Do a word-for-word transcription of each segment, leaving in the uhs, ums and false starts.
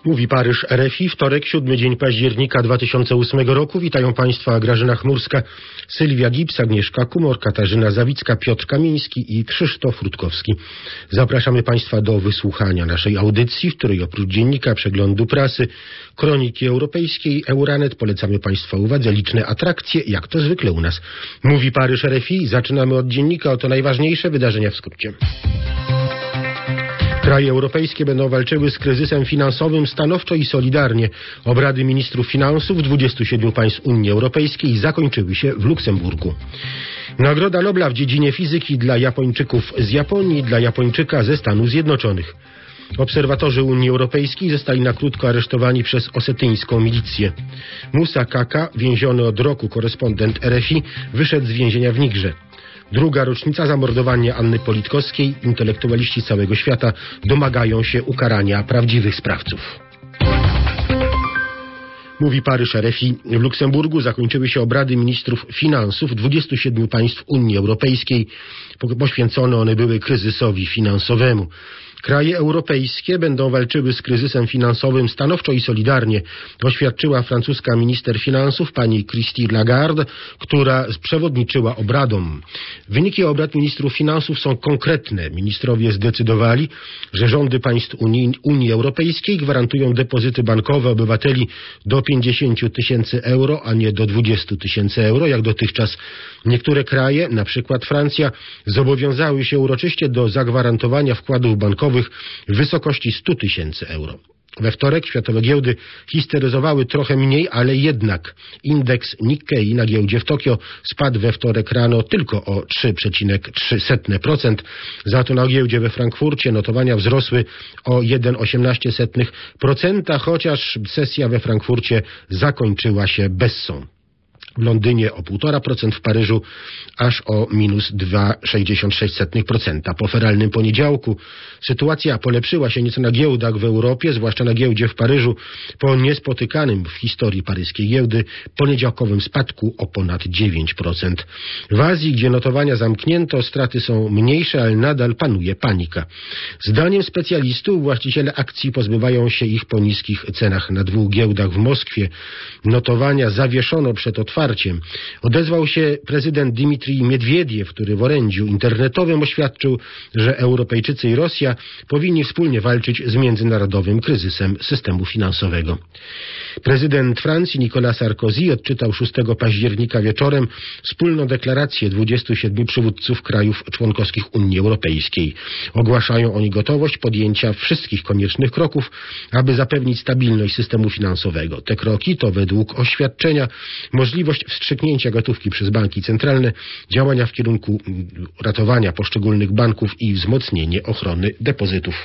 Mówi Paryż R F I, wtorek, siódmy dzień października dwa tysiące ósmego roku. Witają Państwa Grażyna Chmurska, Sylwia Gibbs, Agnieszka Kumor, Katarzyna Zawicka, Piotr Kamiński i Krzysztof Rutkowski. Zapraszamy Państwa do wysłuchania naszej audycji, w której oprócz dziennika, przeglądu prasy, kroniki europejskiej, Euranet polecamy Państwa uwadze liczne atrakcje, jak to zwykle u nas. Mówi Paryż R F I. Zaczynamy od dziennika. Oto najważniejsze wydarzenia w skrócie. Kraje europejskie będą walczyły z kryzysem finansowym stanowczo i solidarnie. Obrady ministrów finansów dwudziestu siedmiu państw Unii Europejskiej zakończyły się w Luksemburgu. Nagroda Nobla w dziedzinie fizyki dla Japończyków z Japonii, dla Japończyka ze Stanów Zjednoczonych. Obserwatorzy Unii Europejskiej zostali na krótko aresztowani przez osetyńską milicję. Musa Kaka, więziony od roku korespondent R F I, wyszedł z więzienia w Nigrze. Druga rocznica zamordowania Anny Politkowskiej. Intelektualiści z całego świata domagają się ukarania prawdziwych sprawców. Mówi Paryż R F I. W Luksemburgu zakończyły się obrady ministrów finansów dwudziestu siedmiu państw Unii Europejskiej. Poświęcone one były kryzysowi finansowemu. Kraje europejskie będą walczyły z kryzysem finansowym stanowczo i solidarnie, oświadczyła francuska minister finansów pani Christine Lagarde, która przewodniczyła obradom. Wyniki obrad ministrów finansów są konkretne. Ministrowie zdecydowali, że rządy państw Unii, Unii Europejskiej gwarantują depozyty bankowe obywateli do pięćdziesięciu tysięcy euro, a nie do dwudziestu tysięcy euro, jak dotychczas. Niektóre kraje, na przykład Francja, zobowiązały się uroczyście do zagwarantowania wkładów bankowych w wysokości stu tysięcy euro. We wtorek światowe giełdy histeryzowały trochę mniej, ale jednak indeks Nikkei na giełdzie w Tokio spadł we wtorek rano tylko o trzy przecinek trzy procent. Za to na giełdzie we Frankfurcie notowania wzrosły o jeden przecinek osiemnaście procent, chociaż sesja we Frankfurcie zakończyła się bessą. W Londynie o półtora procent, w Paryżu aż o minus dwa przecinek sześćdziesiąt sześć procent. Po feralnym poniedziałku sytuacja polepszyła się nieco na giełdach w Europie, zwłaszcza na giełdzie w Paryżu, po niespotykanym w historii paryskiej giełdy poniedziałkowym spadku o ponad dziewięć procent. W Azji, gdzie notowania zamknięto, straty są mniejsze, ale nadal panuje panika. Zdaniem specjalistów właściciele akcji pozbywają się ich po niskich cenach. Na dwóch giełdach w Moskwie notowania zawieszono przed otwarciem. Odezwał się prezydent Dmitrij Miedwiediew, który w orędziu internetowym oświadczył, że Europejczycy i Rosja powinni wspólnie walczyć z międzynarodowym kryzysem systemu finansowego. Prezydent Francji Nicolas Sarkozy odczytał szóstego października wieczorem wspólną deklarację dwudziestu siedmiu przywódców krajów członkowskich Unii Europejskiej. Ogłaszają oni gotowość podjęcia wszystkich koniecznych kroków, aby zapewnić stabilność systemu finansowego. Te kroki to według oświadczenia możliwość wstrzyknięcia gotówki przez banki centralne, działania w kierunku ratowania poszczególnych banków i wzmocnienie ochrony depozytów.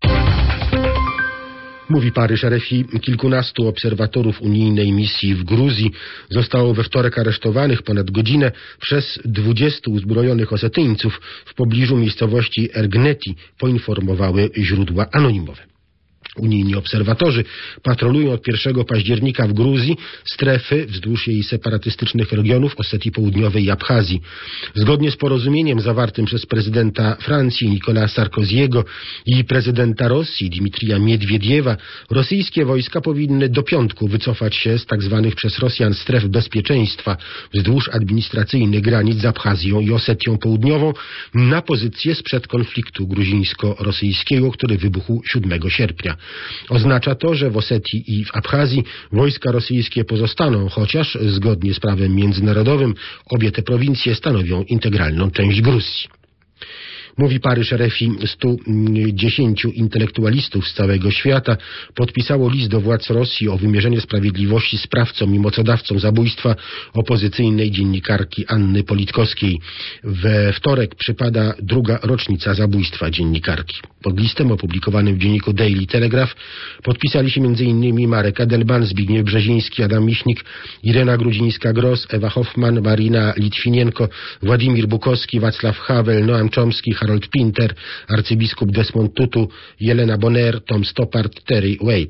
Mówi Paryż R F I. Kilkunastu obserwatorów unijnej misji w Gruzji zostało we wtorek aresztowanych ponad godzinę przez dwudziestu uzbrojonych Osetyńców w pobliżu miejscowości Ergneti, poinformowały źródła anonimowe. Unijni obserwatorzy patrolują od pierwszego października w Gruzji strefy wzdłuż jej separatystycznych regionów Osetii Południowej i Abchazji. Zgodnie z porozumieniem zawartym przez prezydenta Francji Nicolasa Sarkozy'ego i prezydenta Rosji Dmitrija Miedwiediewa, rosyjskie wojska powinny do piątku wycofać się z tzw. przez Rosjan stref bezpieczeństwa wzdłuż administracyjnych granic z Abchazją i Osetią Południową na pozycje sprzed konfliktu gruzińsko-rosyjskiego, który wybuchł siódmego sierpnia. Oznacza to, że w Osetii i w Abchazji wojska rosyjskie pozostaną, chociaż zgodnie z prawem międzynarodowym obie te prowincje stanowią integralną część Gruzji. Mówi Paryż R F I. stu dziesięciu intelektualistów z całego świata podpisało list do władz Rosji o wymierzenie sprawiedliwości sprawcom i mocodawcom zabójstwa opozycyjnej dziennikarki Anny Politkowskiej. We wtorek przypada druga rocznica zabójstwa dziennikarki. Pod listem opublikowanym w dzienniku Daily Telegraph podpisali się między innymi Marek Edelman, Zbigniew Brzeziński, Adam Michnik, Irena Grudzińska-Gross, Ewa Hoffman, Marina Litwinienko, Władimir Bukowski, Wacław Havel, Noam Chomsky, Harold Pinter, arcybiskup Desmond Tutu, Jelena Bonner, Tom Stoppard, Terry Waite.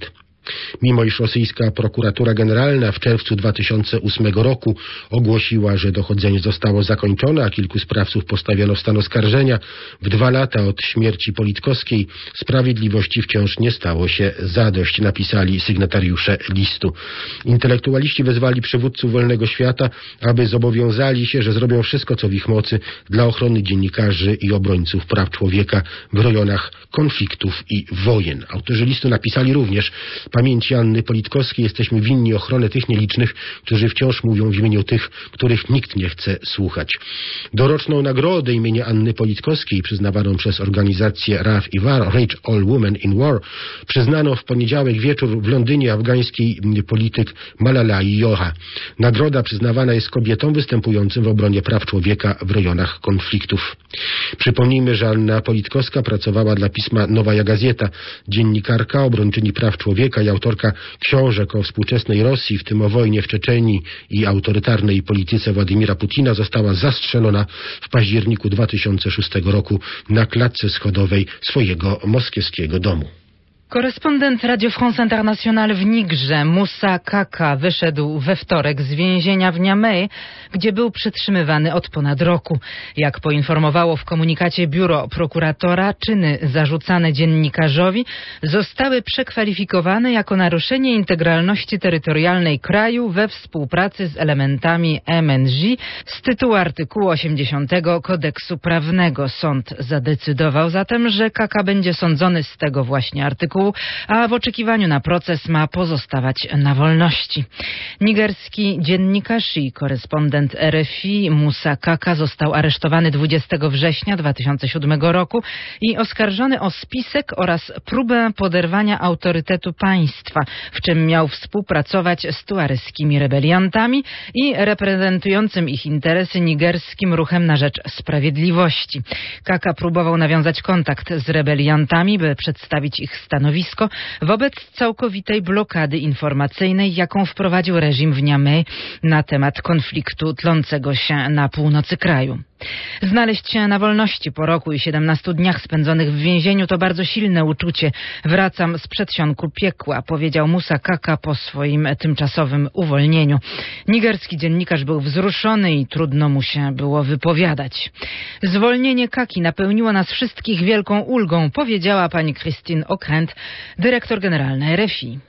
Mimo iż rosyjska prokuratura generalna w czerwcu dwa tysiące ósmego roku ogłosiła, że dochodzenie zostało zakończone, a kilku sprawców postawiono w stan oskarżenia, w dwa lata od śmierci Politkowskiej sprawiedliwości wciąż nie stało się zadość, napisali sygnatariusze listu. Intelektualiści wezwali przywódców wolnego świata, aby zobowiązali się, że zrobią wszystko, co w ich mocy dla ochrony dziennikarzy i obrońców praw człowieka w rejonach konfliktów i wojen. Autorzy listu napisali również: pamięci Anny Politkowskiej jesteśmy winni ochronę tych nielicznych, którzy wciąż mówią w imieniu tych, których nikt nie chce słuchać. Doroczną nagrodę imienia Anny Politkowskiej, przyznawaną przez organizację R A F i W A R, Rage All Women in War, przyznano w poniedziałek wieczór w Londynie afgańskiej polityk Malala Yousafzai. Nagroda przyznawana jest kobietom występującym w obronie praw człowieka w rejonach konfliktów. Przypomnijmy, że Anna Politkowska pracowała dla pisma Nowaja Gazeta. Dziennikarka, obrończyni praw człowieka i autorka książek o współczesnej Rosji, w tym o wojnie w Czeczenii i autorytarnej polityce Władimira Putina, została zastrzelona w październiku dwa tysiące szóstego roku na klatce schodowej swojego moskiewskiego domu. Korespondent Radio France Internationale w Nigrze, Moussa Kaka, wyszedł we wtorek z więzienia w Niamey, gdzie był przetrzymywany od ponad roku. Jak poinformowało w komunikacie biuro prokuratora, czyny zarzucane dziennikarzowi zostały przekwalifikowane jako naruszenie integralności terytorialnej kraju we współpracy z elementami M N J z tytułu artykułu osiemdziesiątego Kodeksu Prawnego. Sąd zadecydował zatem, że Kaka będzie sądzony z tego właśnie artykułu, a w oczekiwaniu na proces ma pozostawać na wolności. Nigerski dziennikarz i korespondent R F I Moussa Kaka został aresztowany dwudziestego września dwa tysiące siódmego roku i oskarżony o spisek oraz próbę poderwania autorytetu państwa, w czym miał współpracować z tuareskimi rebeliantami i reprezentującym ich interesy nigerskim ruchem na rzecz sprawiedliwości. Kaka próbował nawiązać kontakt z rebeliantami, by przedstawić ich stanowisko wobec całkowitej blokady informacyjnej, jaką wprowadził reżim w Niamey na temat konfliktu tlącego się na północy kraju. Znaleźć się na wolności po roku i siedemnastu dniach spędzonych w więzieniu to bardzo silne uczucie. Wracam z przedsionku piekła, powiedział Moussa Kaka po swoim tymczasowym uwolnieniu. Nigerski dziennikarz był wzruszony i trudno mu się było wypowiadać. Zwolnienie Kaki napełniło nas wszystkich wielką ulgą, powiedziała pani Christine Ockrent, dyrektor generalna R F I.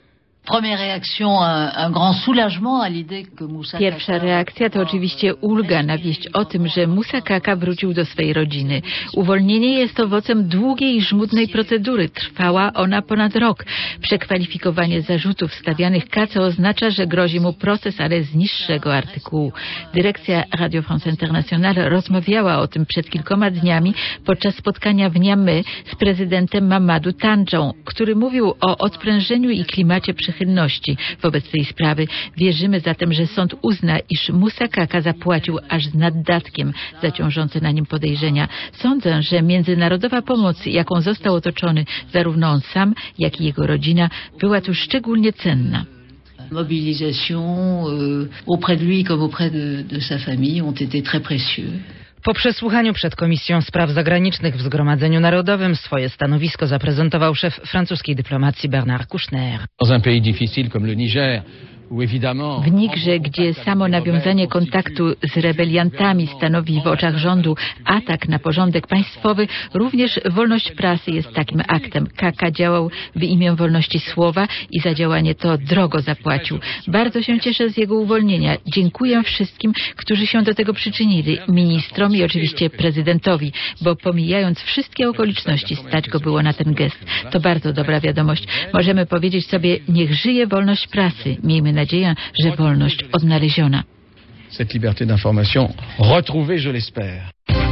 Pierwsza reakcja to oczywiście ulga na wieść o tym, że Moussa Kaka wrócił do swej rodziny. Uwolnienie jest owocem długiej i żmudnej procedury. Trwała ona ponad rok. Przekwalifikowanie zarzutów stawianych Kace oznacza, że grozi mu proces, ale z niższego artykułu. Dyrekcja Radio France Internationale rozmawiała o tym przed kilkoma dniami podczas spotkania w Niamey z prezydentem Mamadou Tandżą, który mówił o odprężeniu i klimacie przychylności wobec tej sprawy. Wierzymy zatem, że sąd uzna, iż Moussa Kaka zapłacił aż z naddatkiem za ciążące na nim podejrzenia. Sądzę, że międzynarodowa pomoc, jaką został otoczony zarówno on sam, jak i jego rodzina, była tu szczególnie cenna. Mobilisation euh, auprès de lui comme auprès de, de sa famille ont été très précieux. Po przesłuchaniu przed Komisją Spraw Zagranicznych w Zgromadzeniu Narodowym swoje stanowisko zaprezentował szef francuskiej dyplomacji Bernard Kouchner. Dans un pays difficile comme le Niger, W Nigrze, gdzie samo nawiązanie kontaktu z rebeliantami stanowi w oczach rządu atak na porządek państwowy, również wolność prasy jest takim aktem. Kaka działał w imię wolności słowa i za działanie to drogo zapłacił. Bardzo się cieszę z jego uwolnienia. Dziękuję wszystkim, którzy się do tego przyczynili, ministrom i oczywiście prezydentowi, bo pomijając wszystkie okoliczności, stać go było na ten gest. To bardzo dobra wiadomość. Możemy powiedzieć sobie, niech żyje wolność prasy. Miejmy nadzieję, że wolność odnaleziona. Cette liberté d'information retrouvée, je l'espère.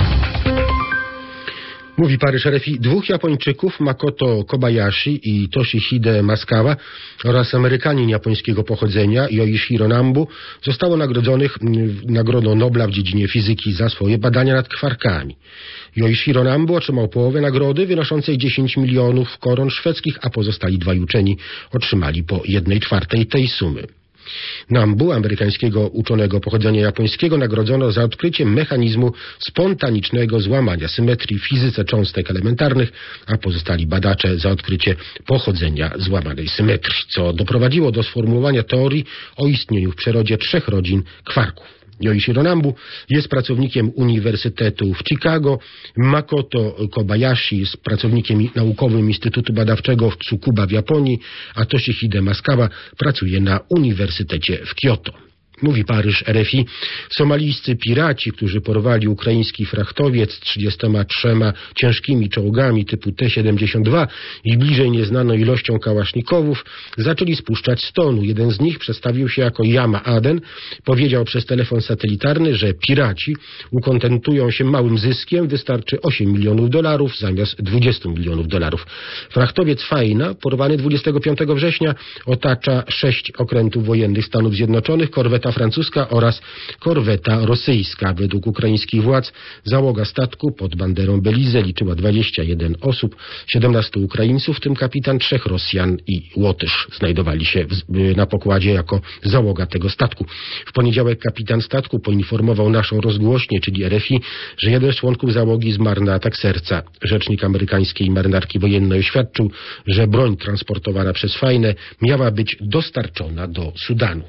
Mówi Paryż R F I. Dwóch Japończyków, Makoto Kobayashi i Toshihide Masukawa, oraz Amerykanin japońskiego pochodzenia, Yoichiro Nambu, zostało nagrodzonych Nagrodą Nobla w dziedzinie fizyki za swoje badania nad kwarkami. Yoichiro Nambu otrzymał połowę nagrody wynoszącej dziesięć milionów koron szwedzkich, a pozostali dwaj uczeni otrzymali po jednej czwartej tej sumy. Nambu, amerykańskiego uczonego pochodzenia japońskiego, nagrodzono za odkrycie mechanizmu spontanicznego złamania symetrii w fizyce cząstek elementarnych, a pozostali badacze za odkrycie pochodzenia złamanej symetrii, co doprowadziło do sformułowania teorii o istnieniu w przyrodzie trzech rodzin kwarków. Yoichiro Nambu jest pracownikiem Uniwersytetu w Chicago. Makoto Kobayashi jest pracownikiem naukowym Instytutu Badawczego w Tsukuba w Japonii, a Toshihide Masukawa pracuje na Uniwersytecie w Kyoto. Mówi Paryż R F I. Somalijscy piraci, którzy porwali ukraiński frachtowiec z trzydziestoma trzema ciężkimi czołgami typu T siedemdziesiąt dwa i bliżej nieznaną ilością kałasznikowów, zaczęli spuszczać z tonu. Jeden z nich przedstawił się jako Yama Aden. Powiedział przez telefon satelitarny, że piraci ukontentują się małym zyskiem, wystarczy osiem milionów dolarów zamiast dwadzieścia milionów dolarów. Frachtowiec Fajna, porwany dwudziestego piątego września, otacza sześć okrętów wojennych Stanów Zjednoczonych, korweta francuska oraz korweta rosyjska. Według ukraińskich władz załoga statku pod banderą Belize liczyła dwadzieścia jeden osób, siedemnastu Ukraińców, w tym kapitan, trzech Rosjan i Łotysz znajdowali się w, na pokładzie jako załoga tego statku. W poniedziałek kapitan statku poinformował naszą rozgłośnię, czyli R F I, że jeden z członków załogi zmarł na atak serca. Rzecznik amerykańskiej marynarki wojennej oświadczył, że broń transportowana przez Fajnę miała być dostarczona do Sudanu.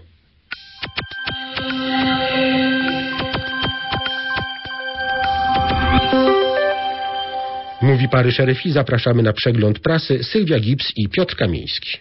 Mówi Paryż R F I. Zapraszamy na przegląd prasy. Sylwia Gibbs i Piotr Kamieński.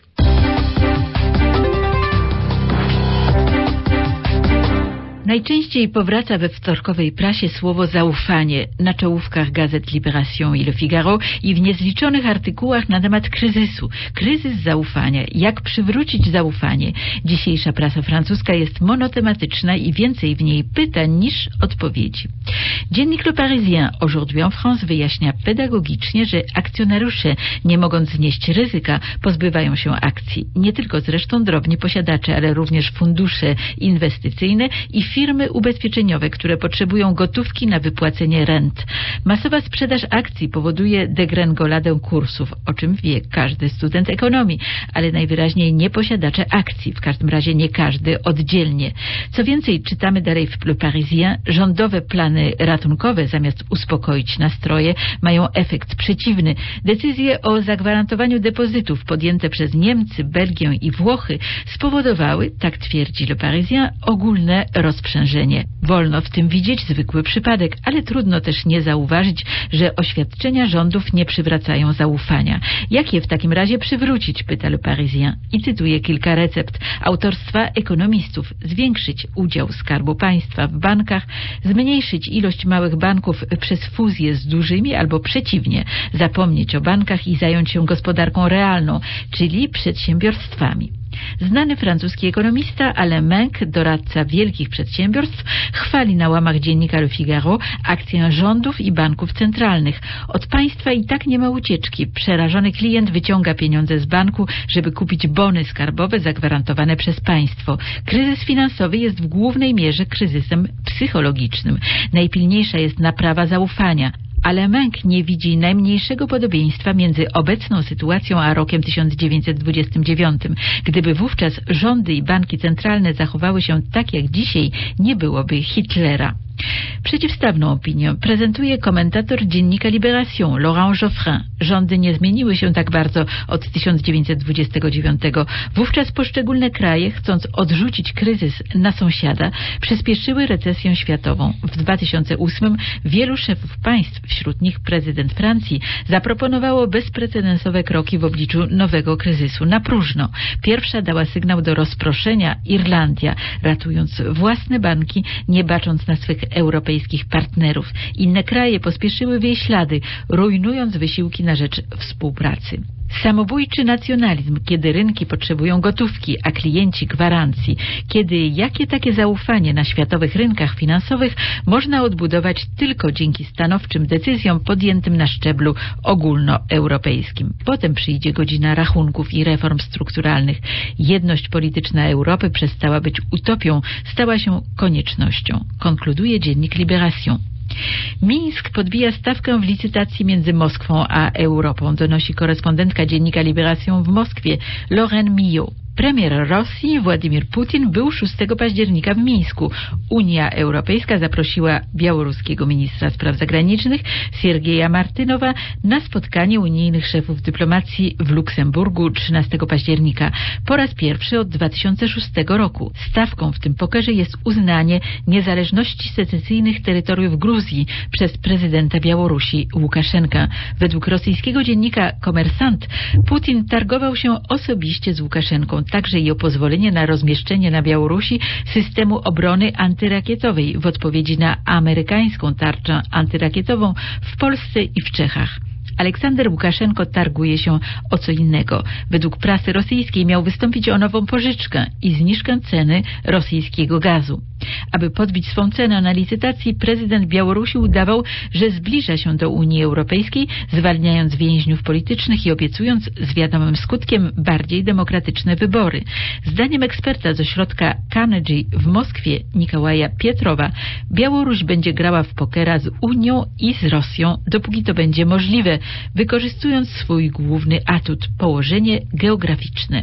Najczęściej powraca we wtorkowej prasie słowo zaufanie na czołówkach gazet Libération i Le Figaro i w niezliczonych artykułach na temat kryzysu. Kryzys zaufania. Jak przywrócić zaufanie? Dzisiejsza prasa francuska jest monotematyczna i więcej w niej pytań niż odpowiedzi. Dziennik Le Parisien aujourd'hui en France wyjaśnia pedagogicznie, że akcjonariusze, nie mogąc znieść ryzyka, pozbywają się akcji. Nie tylko zresztą drobni posiadacze, ale również fundusze inwestycyjne i firmy ubezpieczeniowe, które potrzebują gotówki na wypłacenie rent. Masowa sprzedaż akcji powoduje degrengoladę kursów, o czym wie każdy student ekonomii, ale najwyraźniej nie posiadacze akcji, w każdym razie nie każdy oddzielnie. Co więcej, czytamy dalej w Le Parisien, rządowe plany ratunkowe zamiast uspokoić nastroje mają efekt przeciwny. Decyzje o zagwarantowaniu depozytów podjęte przez Niemcy, Belgię i Włochy spowodowały, tak twierdzi Le Parisien, ogólne rozprzężenie. Wolno w tym widzieć zwykły przypadek, ale trudno też nie zauważyć, że oświadczenia rządów nie przywracają zaufania. Jak je w takim razie przywrócić, pyta Le Parisien i cytuje kilka recept autorstwa ekonomistów. Zwiększyć udział Skarbu Państwa w bankach, zmniejszyć ilość małych banków przez fuzję z dużymi albo przeciwnie, zapomnieć o bankach i zająć się gospodarką realną, czyli przedsiębiorstwami. Znany francuski ekonomista Alain Menck, doradca wielkich przedsiębiorstw, chwali na łamach dziennika Le Figaro akcję rządów i banków centralnych. Od państwa i tak nie ma ucieczki. Przerażony klient wyciąga pieniądze z banku, żeby kupić bony skarbowe zagwarantowane przez państwo. Kryzys finansowy jest w głównej mierze kryzysem psychologicznym. Najpilniejsza jest naprawa zaufania. Ale Menck nie widzi najmniejszego podobieństwa między obecną sytuacją a rokiem tysiąc dziewięćset dwudziestym dziewiątym. Gdyby wówczas rządy i banki centralne zachowały się tak jak dzisiaj, nie byłoby Hitlera. Przeciwstawną opinię prezentuje komentator dziennika Libération, Laurent Geoffrin. Rządy nie zmieniły się tak bardzo od tysiąc dziewięćset dwudziestego dziewiątego. Wówczas poszczególne kraje, chcąc odrzucić kryzys na sąsiada, przyspieszyły recesję światową. W dwa tysiące ósmym wielu szefów państw, wśród nich prezydent Francji, zaproponowało bezprecedensowe kroki w obliczu nowego kryzysu na próżno. Pierwsza dała sygnał do rozproszenia Irlandia, ratując własne banki, nie bacząc na swych europejskich partnerów. Inne kraje pospieszyły w jej ślady, rujnując wysiłki na rzecz współpracy. Samobójczy nacjonalizm, kiedy rynki potrzebują gotówki, a klienci gwarancji. Kiedy jakie takie zaufanie na światowych rynkach finansowych można odbudować tylko dzięki stanowczym decyzjom podjętym na szczeblu ogólnoeuropejskim. Potem przyjdzie godzina rachunków i reform strukturalnych. Jedność polityczna Europy przestała być utopią, stała się koniecznością. Konkluduje dziennik Libération. Mińsk podbija stawkę w licytacji między Moskwą a Europą, donosi korespondentka dziennika Libération w Moskwie, Lorraine Millot. Premier Rosji Władimir Putin był szóstego października w Mińsku. Unia Europejska zaprosiła białoruskiego ministra spraw zagranicznych Siergieja Martynowa na spotkanie unijnych szefów dyplomacji w Luksemburgu trzynastego października. Po raz pierwszy od dwa tysiące szóstego roku. Stawką w tym pokerze jest uznanie niezależności secesyjnych terytoriów Gruzji przez prezydenta Białorusi Łukaszenka. Według rosyjskiego dziennika Komersant Putin targował się osobiście z Łukaszenką, także i o pozwolenie na rozmieszczenie na Białorusi systemu obrony antyrakietowej w odpowiedzi na amerykańską tarczę antyrakietową w Polsce i w Czechach. Aleksander Łukaszenko targuje się o co innego. Według prasy rosyjskiej miał wystąpić o nową pożyczkę i zniżkę ceny rosyjskiego gazu. Aby podbić swą cenę na licytacji, prezydent Białorusi udawał, że zbliża się do Unii Europejskiej, zwalniając więźniów politycznych i obiecując z wiadomym skutkiem bardziej demokratyczne wybory. Zdaniem eksperta z ośrodka Carnegie w Moskwie, Nikołaja Pietrowa, Białoruś będzie grała w pokera z Unią i z Rosją, dopóki to będzie możliwe, wykorzystując swój główny atut – położenie geograficzne.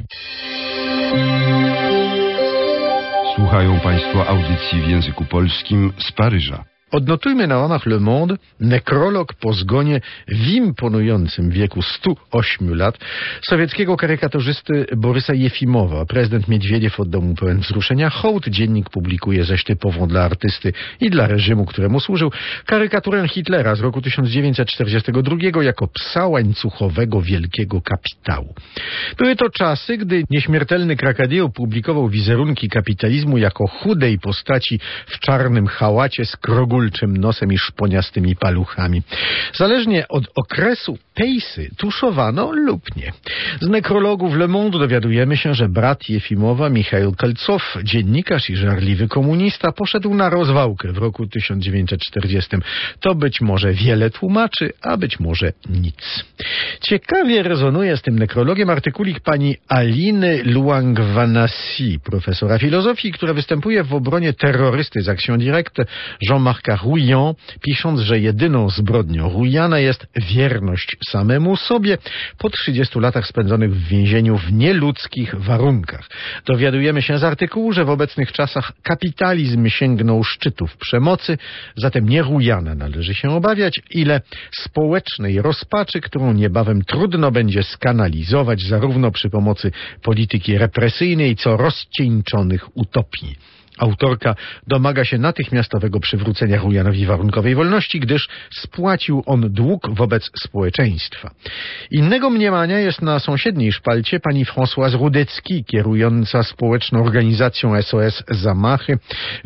Słuchają Państwo audycji w języku polskim z Paryża. Odnotujmy na łamach Le Monde nekrolog po zgonie w imponującym wieku stu ośmiu lat sowieckiego karykaturzysty Borysa Jefimowa. Prezydent Miedwiediew oddał mu pełen wzruszenia hołd. Dziennik publikuje zaś typową dla artysty i dla reżimu, któremu służył, karykaturę Hitlera z roku tysiąc dziewięćset czterdziestego drugiego jako psa łańcuchowego wielkiego kapitału. Były to czasy, gdy nieśmiertelny Krakadio publikował wizerunki kapitalizmu jako chudej postaci w czarnym hałacie z krogul nosem i szponiastymi paluchami. Zależnie od okresu pejsy tuszowano lub nie. Z nekrologów Le Monde dowiadujemy się, że brat Jefimowa, Michail Kolcow, dziennikarz i żarliwy komunista, poszedł na rozwałkę w roku tysiąc dziewięćset czterdziestym. To być może wiele tłumaczy, a być może nic. Ciekawie rezonuje z tym nekrologiem artykulik pani Aliny Luangwanasi, profesora filozofii, która występuje w obronie terrorysty z Action Directe Jean-Marca Rouillan, pisząc, że jedyną zbrodnią Rouillana jest wierność samemu sobie po trzydziestu latach spędzonych w więzieniu w nieludzkich warunkach. Dowiadujemy się z artykułu, że w obecnych czasach kapitalizm sięgnął szczytów przemocy, zatem nie Rouillana należy się obawiać, ile społecznej rozpaczy, którą niebawem trudno będzie skanalizować zarówno przy pomocy polityki represyjnej, co rozcieńczonych utopii. Autorka domaga się natychmiastowego przywrócenia Rouillanowi warunkowej wolności, gdyż spłacił on dług wobec społeczeństwa. Innego mniemania jest na sąsiedniej szpalcie pani Françoise Rudecki, kierująca społeczną organizacją S O S Zamachy,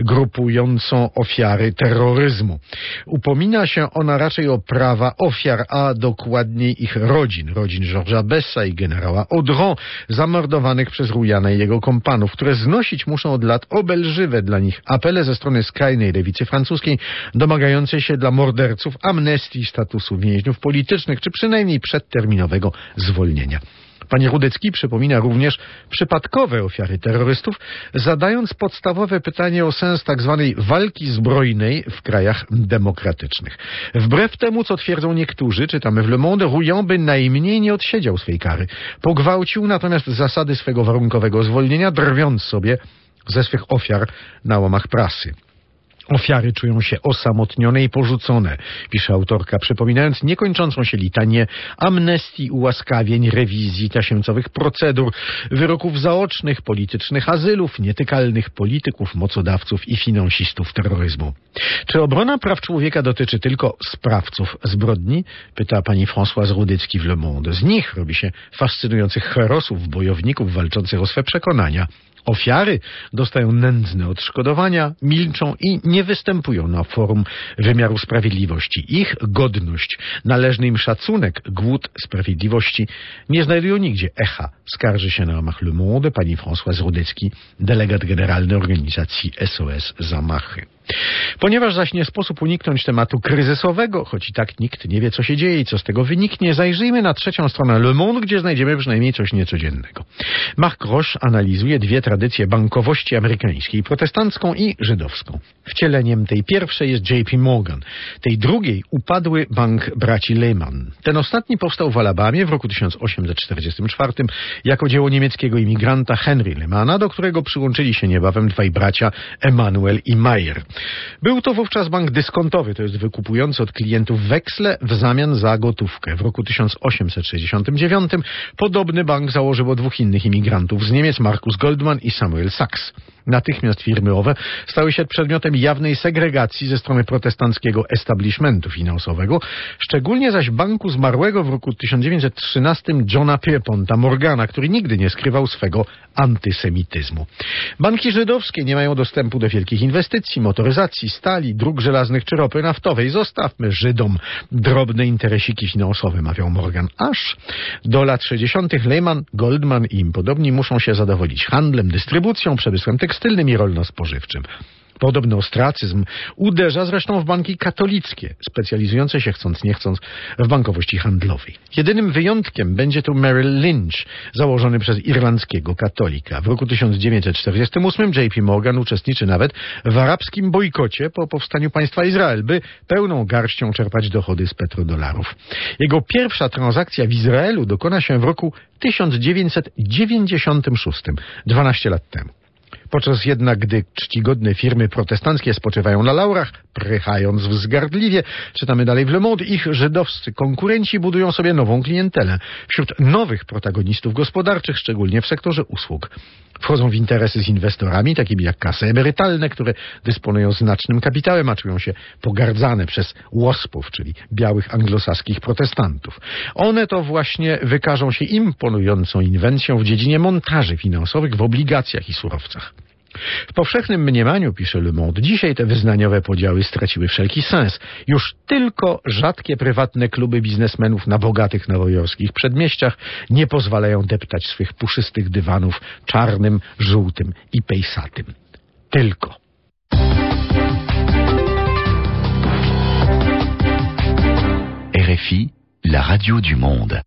grupującą ofiary terroryzmu. Upomina się ona raczej o prawa ofiar, a dokładniej ich rodzin, rodzin Georgesa Bessa i generała Audran, zamordowanych przez Rouillana i jego kompanów, które znosić muszą od lat obelżywe dla nich apele ze strony skrajnej lewicy francuskiej domagającej się dla morderców amnestii statusu więźniów politycznych, czy przynajmniej przedterminowego zwolnienia. Pani Rudecki przypomina również przypadkowe ofiary terrorystów, zadając podstawowe pytanie o sens tak zwanej walki zbrojnej w krajach demokratycznych. Wbrew temu, co twierdzą niektórzy, czytamy w Le Monde, Rouillan by najmniej nie odsiedział swej kary. Pogwałcił natomiast zasady swego warunkowego zwolnienia, drwiąc sobie ze swych ofiar na łamach prasy. Ofiary czują się osamotnione i porzucone, pisze autorka, przypominając niekończącą się litanię amnestii, ułaskawień, rewizji, tasiemcowych procedur, wyroków zaocznych, politycznych azylów, nietykalnych polityków, mocodawców i finansistów terroryzmu. Czy obrona praw człowieka dotyczy tylko sprawców zbrodni? Pyta pani Françoise Rudecki w Le Monde. Z nich robi się fascynujących herosów, bojowników walczących o swe przekonania. Ofiary dostają nędzne odszkodowania, milczą i nie występują na forum wymiaru sprawiedliwości. Ich godność, należny im szacunek, głód sprawiedliwości nie znajdują nigdzie echa. Skarży się na łamach Le Monde pani Françoise Rudecki, delegat generalny organizacji S O S Zamachy. Ponieważ zaś nie sposób uniknąć tematu kryzysowego, choć i tak nikt nie wie, co się dzieje i co z tego wyniknie, zajrzyjmy na trzecią stronę Le Monde, gdzie znajdziemy przynajmniej coś niecodziennego. Mark Roche analizuje dwie tradycje bankowości amerykańskiej, protestancką i żydowską. Wcieleniem tej pierwszej jest J P Morgan, tej drugiej upadły bank braci Lehman. Ten ostatni powstał w Alabamie w roku tysiąc osiemset czterdziestym czwartym jako dzieło niemieckiego imigranta Henry Lehmana, do którego przyłączyli się niebawem dwaj bracia Emanuel i Meyer. Był to wówczas bank dyskontowy, to jest wykupujący od klientów weksle w zamian za gotówkę. W roku tysiąc osiemset sześćdziesiątym dziewiątym podobny bank założyło dwóch innych imigrantów z Niemiec, Markus Goldman i Samuel Sachs. Natychmiast firmy owe stały się przedmiotem jawnej segregacji ze strony protestanckiego establishmentu finansowego, szczególnie zaś banku zmarłego w roku tysiąc dziewięćset trzynastym Johna Pierponta Morgana, który nigdy nie skrywał swego antysemityzmu. Banki żydowskie nie mają dostępu do wielkich inwestycji, motoryzacji, stali, dróg żelaznych czy ropy naftowej. Zostawmy Żydom drobne interesiki finansowe, mawiał Morgan. Aż do lat sześćdziesiątych Lehman, Goldman i im podobni muszą się zadowolić handlem, dystrybucją, przemysłem tekstylnym i rolno-spożywczym. Podobny ostracyzm uderza zresztą w banki katolickie, specjalizujące się chcąc nie chcąc w bankowości handlowej. Jedynym wyjątkiem będzie tu Merrill Lynch, założony przez irlandzkiego katolika. W roku tysiąc dziewięćset czterdziestym ósmym J P Morgan uczestniczy nawet w arabskim bojkocie po powstaniu państwa Izrael, by pełną garścią czerpać dochody z petrodolarów. Jego pierwsza transakcja w Izraelu dokona się w roku tysiąc dziewięćset dziewięćdziesiątym szóstym, dwanaście lat temu. Podczas jednak, gdy czcigodne firmy protestanckie spoczywają na laurach, prychając wzgardliwie, czytamy dalej w Le Monde, ich żydowscy konkurenci budują sobie nową klientelę wśród nowych protagonistów gospodarczych, szczególnie w sektorze usług. Wchodzą w interesy z inwestorami, takimi jak kasy emerytalne, które dysponują znacznym kapitałem, a czują się pogardzane przez łospów, czyli białych anglosaskich protestantów. One to właśnie wykażą się imponującą inwencją w dziedzinie montaży finansowych w obligacjach i surowcach. W powszechnym mniemaniu, pisze Le Monde, dzisiaj te wyznaniowe podziały straciły wszelki sens. Już tylko rzadkie prywatne kluby biznesmenów na bogatych nowojorskich przedmieściach nie pozwalają deptać swych puszystych dywanów czarnym, żółtym i pejsatym. Tylko. R F I, la radio du monde.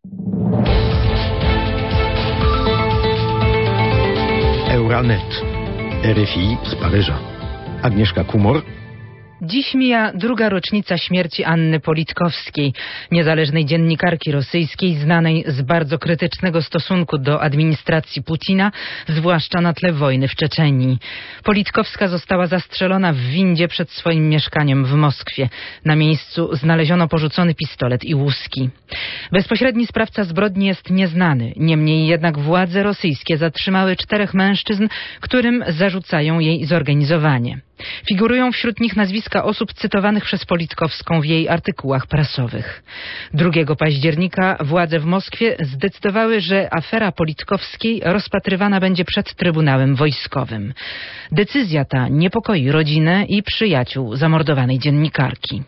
Euranet. R F I z Paryża. Agnieszka Kumor. Dziś mija druga rocznica śmierci Anny Politkowskiej, niezależnej dziennikarki rosyjskiej znanej z bardzo krytycznego stosunku do administracji Putina, zwłaszcza na tle wojny w Czeczenii. Politkowska została zastrzelona w windzie przed swoim mieszkaniem w Moskwie. Na miejscu znaleziono porzucony pistolet i łuski. Bezpośredni sprawca zbrodni jest nieznany. Niemniej jednak władze rosyjskie zatrzymały czterech mężczyzn, którym zarzucają jej zorganizowanie. Figurują wśród nich nazwiska osób cytowanych przez Politkowską w jej artykułach prasowych. drugiego października władze w Moskwie zdecydowały, że afera Politkowskiej rozpatrywana będzie przed Trybunałem Wojskowym. Decyzja ta niepokoi rodzinę i przyjaciół zamordowanej dziennikarki.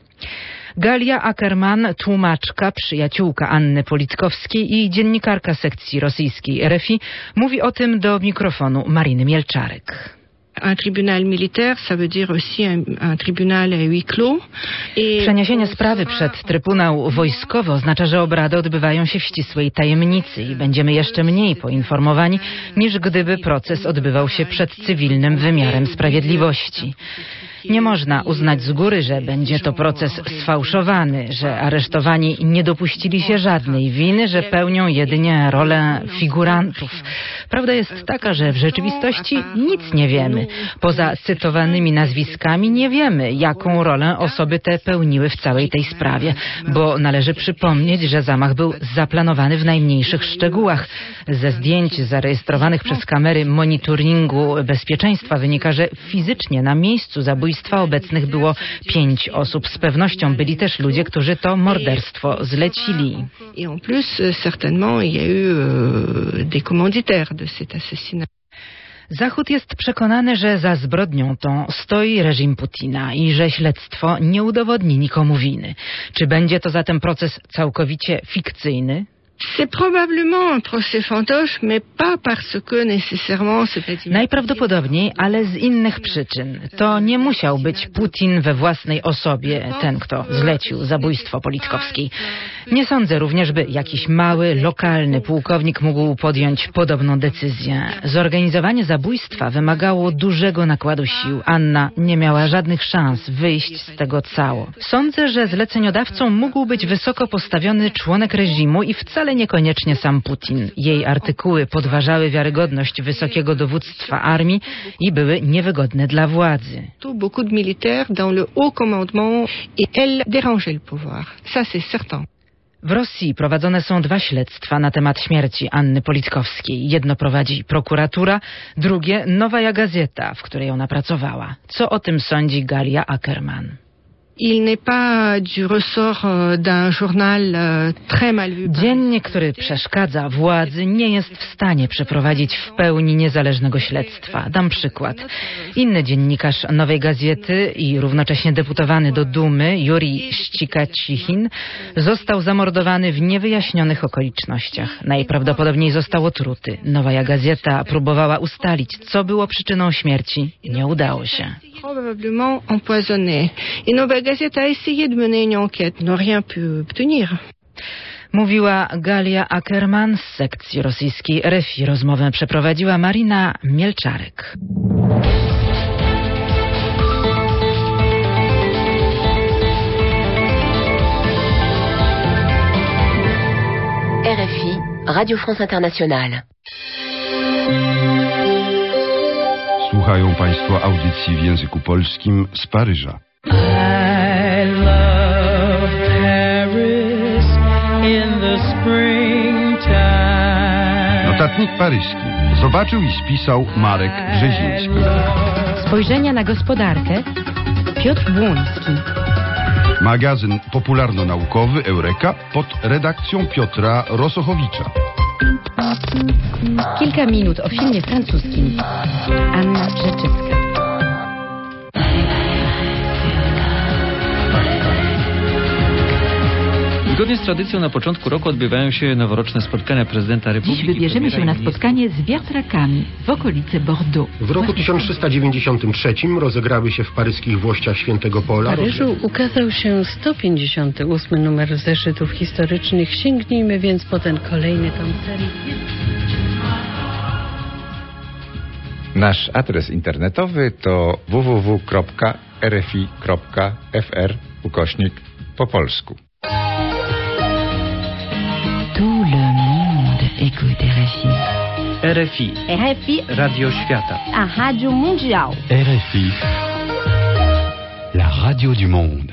Galia Ackerman, tłumaczka, przyjaciółka Anny Politkowskiej i dziennikarka sekcji rosyjskiej R F I, mówi o tym do mikrofonu Mariny Mielczarek. Un tribunal militaire, ça veut dire aussi un, un tribunal huis clos. Przeniesienie sprawy przed Trybunał Wojskowy oznacza, że obrady odbywają się w ścisłej tajemnicy i będziemy jeszcze mniej poinformowani, niż gdyby proces odbywał się przed cywilnym wymiarem sprawiedliwości. Nie można uznać z góry, że będzie to proces sfałszowany, że aresztowani nie dopuścili się żadnej winy, że pełnią jedynie rolę figurantów. Prawda jest taka, że w rzeczywistości nic nie wiemy. Poza cytowanymi nazwiskami nie wiemy, jaką rolę osoby te pełniły w całej tej sprawie, bo należy przypomnieć, że zamach był zaplanowany w najmniejszych szczegółach. Ze zdjęć zarejestrowanych przez kamery monitoringu bezpieczeństwa wynika, że fizycznie na miejscu zabójstwa obecnych było pięć osób. Z pewnością byli też ludzie, którzy to morderstwo zlecili. I en plus, certainement, il y a eu des commanditaires de cet assassinat. Zachód jest przekonany, że za zbrodnią tą stoi reżim Putina i że śledztwo nie udowodni nikomu winy. Czy będzie to zatem proces całkowicie fikcyjny? C'est probablement un procès fantoche, mais pas parce que nécessairement c'est Najprawdopodobniej, ale z innych przyczyn. To nie musiał być Putin we własnej osobie, ten, kto zlecił zabójstwo Politkowskiej. Nie sądzę również, by jakiś mały, lokalny pułkownik mógł podjąć podobną decyzję. Zorganizowanie zabójstwa wymagało dużego nakładu sił. Anna nie miała żadnych szans wyjść z tego cało. Sądzę, że zleceniodawcą mógł być wysoko postawiony członek reżimu i wcale niekoniecznie sam Putin. Jej artykuły podważały wiarygodność wysokiego dowództwa armii i były niewygodne dla władzy. Tu beaucoup de militaires dans le haut commandement et elle dérangeait le pouvoir. Ça c'est certain. W Rosji prowadzone są dwa śledztwa na temat śmierci Anny Politkowskiej. Jedno prowadzi prokuratura, drugie Nowaja Gazeta, w której ona pracowała. Co o tym sądzi Galia Ackerman? Il n'est pas du ressort d'un journal très mal vu. Dziennik, który przeszkadza władzy, nie jest w stanie przeprowadzić w pełni niezależnego śledztwa. Dam przykład. Inny dziennikarz Nowej Gazety i równocześnie deputowany do Dumy, Jurij Ścikacichin, został zamordowany w niewyjaśnionych okolicznościach. Najprawdopodobniej został otruty. Nowa Gazeta próbowała ustalić, co było przyczyną śmierci. Nie udało się. Probablement empoisonné. Et Nowa Gazeta a essayé de mener une enquête, n'a rien pu obtenir. Mówiła Galia Ackerman z sekcji rosyjskiej R F I. Rozmowę przeprowadziła Marina Mielczarek. R F I, Radio France Internationale. Słuchają Państwo audycji w języku polskim z Paryża. I love Paris in the springtime. Notatnik paryski zobaczył i spisał Marek Brzeziński. Spojrzenia na gospodarkę Piotr Błoński. Magazyn popularno-naukowy Eureka pod redakcją Piotra Rosochowicza. Kilka minut o filmie francuskim. Anna Rzeczewska. Zgodnie z tradycją na początku roku odbywają się noworoczne spotkania prezydenta Republiki. Dziś wybierzemy się na spotkanie z wiatrakami w okolicy Bordeaux. W roku tysiąc trzysta dziewięćdziesiątym trzecim rozegrały się w paryskich Włościach Świętego Pola. W Paryżu ukazał się sto pięćdziesiąty ósmy numer zeszytów historycznych. Sięgnijmy więc po ten kolejny tom serii. Nasz adres internetowy to w w w kropka r f i kropka f r ukośnik po polsku. Tout le monde écoute R F I. R F I. R F I. Radio Świata. A Rádio Mundial. R F I. La radio du monde.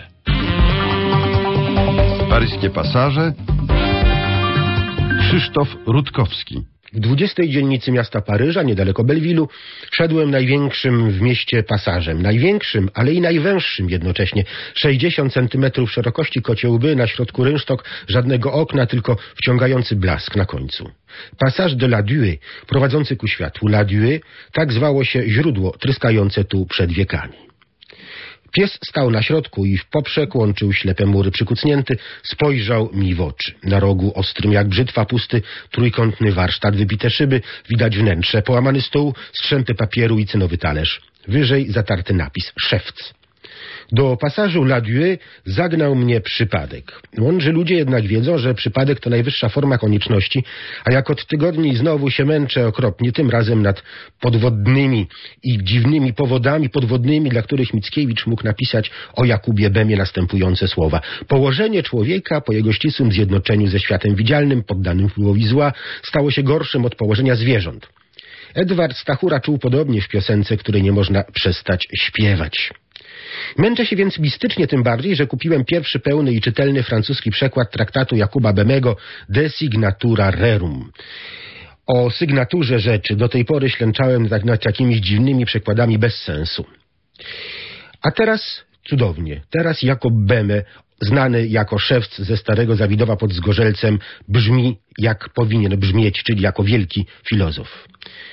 Paryskie pasaże. Krzysztof Rutkowski. W dwudziestej dzielnicy miasta Paryża, niedaleko Bellevillu, szedłem największym w mieście pasażem. Największym, ale i najwęższym jednocześnie. sześćdziesiąt centymetrów szerokości kocie łby, na środku rynsztok, żadnego okna, tylko wciągający blask na końcu. Passage de la Duée, prowadzący ku światłu. La Duée, tak zwało się źródło tryskające tu przed wiekami. Pies stał na środku i w poprzek łączył ślepe mury przykucnięty, spojrzał mi w oczy. Na rogu ostrym jak brzytwa pusty, trójkątny warsztat, wybite szyby, widać wnętrze, połamany stół, strzępy papieru i cynowy talerz. Wyżej zatarty napis szewc. Do pasażu La Duée zagnał mnie przypadek. Mądrzy ludzie jednak wiedzą, że przypadek to najwyższa forma konieczności, a jak od tygodni znowu się męczę okropnie, tym razem nad podwodnymi i dziwnymi powodami podwodnymi, dla których Mickiewicz mógł napisać o Jakubie Bemie następujące słowa. Położenie człowieka po jego ścisłym zjednoczeniu ze światem widzialnym, poddanym wpływowi zła, stało się gorszym od położenia zwierząt. Edward Stachura czuł podobnie w piosence, której nie można przestać śpiewać. Męczę się więc mistycznie tym bardziej, że kupiłem pierwszy pełny i czytelny francuski przekład traktatu Jakuba Bemego De Signatura Rerum. O sygnaturze rzeczy do tej pory ślęczałem nad, nad jakimiś dziwnymi przekładami bez sensu. A teraz cudownie, teraz Jakub Beme, znany jako szewc ze Starego Zawidowa pod Zgorzelcem, brzmi jak powinien brzmieć, czyli jako wielki filozof.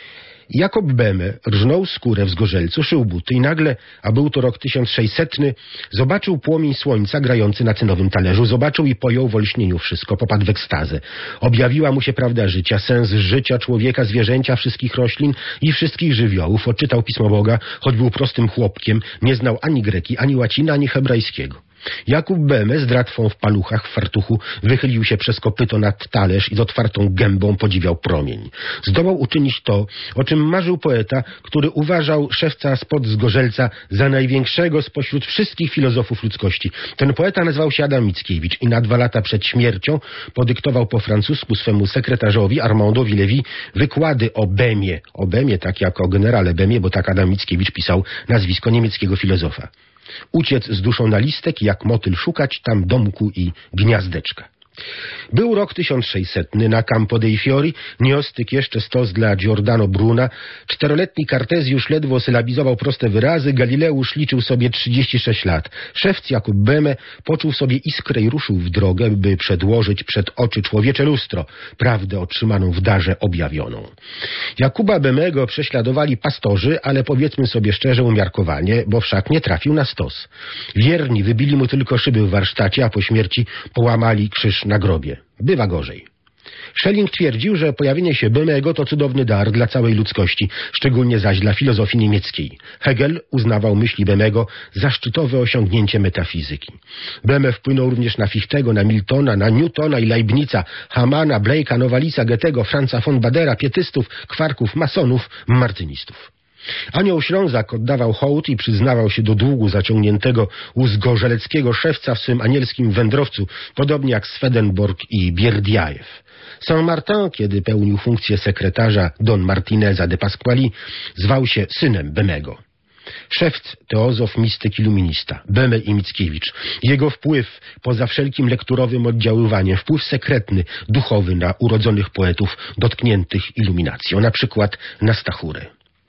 Jakob Böhme rżnął skórę w Zgorzelcu, szył buty i nagle, a był to rok tysiąc sześćsetny, zobaczył płomień słońca grający na cynowym talerzu. Zobaczył i pojął w olśnieniu wszystko, popadł w ekstazę. Objawiła mu się prawda życia, sens życia człowieka, zwierzęcia, wszystkich roślin i wszystkich żywiołów. Odczytał Pismo Boga, choć był prostym chłopkiem, nie znał ani greki, ani łacina, ani hebrajskiego. Jakub Böhme z dratwą w paluchach w fartuchu wychylił się przez kopyto nad talerz i z otwartą gębą podziwiał promień. Zdołał uczynić to, o czym marzył poeta, który uważał szewca spod Zgorzelca za największego spośród wszystkich filozofów ludzkości. Ten poeta nazywał się Adam Mickiewicz i na dwa lata przed śmiercią podyktował po francusku swemu sekretarzowi Armandowi Lévy wykłady o Böhmie. O Böhmie, tak jak o generale Böhmie, bo tak Adam Mickiewicz pisał nazwisko niemieckiego filozofa. Uciec z duszą na listek, jak motyl szukać tam domku i gniazdeczka. Był rok tysiąc sześćsetny, na Campo dei Fiori, nieostyk jeszcze stos dla Giordano Bruna. Czteroletni Kartezjusz ledwo sylabizował proste wyrazy, Galileusz liczył sobie trzydzieści sześć lat. Szewc Jakub Böhme poczuł sobie iskrę i ruszył w drogę, by przedłożyć przed oczy człowiecze lustro, prawdę otrzymaną w darze objawioną. Jakuba Böhmego prześladowali pastorzy, ale powiedzmy sobie szczerze, umiarkowanie, bo wszak nie trafił na stos. Wierni wybili mu tylko szyby w warsztacie, a po śmierci połamali krzyż na grobie. Bywa gorzej. Schelling twierdził, że pojawienie się Böhmego to cudowny dar dla całej ludzkości, szczególnie zaś dla filozofii niemieckiej. Hegel uznawał myśli Böhmego za szczytowe osiągnięcie metafizyki. Böhme wpłynął również na Fichtego, na Miltona, na Newtona i Leibnica, Hamana, Blake'a, Nowalisa, Goethego, Franza von Badera, pietystów, kwarków, masonów, martynistów. Anioł Ślązak oddawał hołd i przyznawał się do długu zaciągniętego u zgorzeleckiego szewca w swym anielskim wędrowcu, podobnie jak Swedenborg i Bierdiajew. Saint-Martin, kiedy pełnił funkcję sekretarza Don Martineza de Pasquali, zwał się synem Böhmego. Szewc, teozof, mistyk, iluminista, Böhme i Mickiewicz. Jego wpływ poza wszelkim lekturowym oddziaływaniem, wpływ sekretny, duchowy na urodzonych poetów dotkniętych iluminacją, na przykład na Stachurę.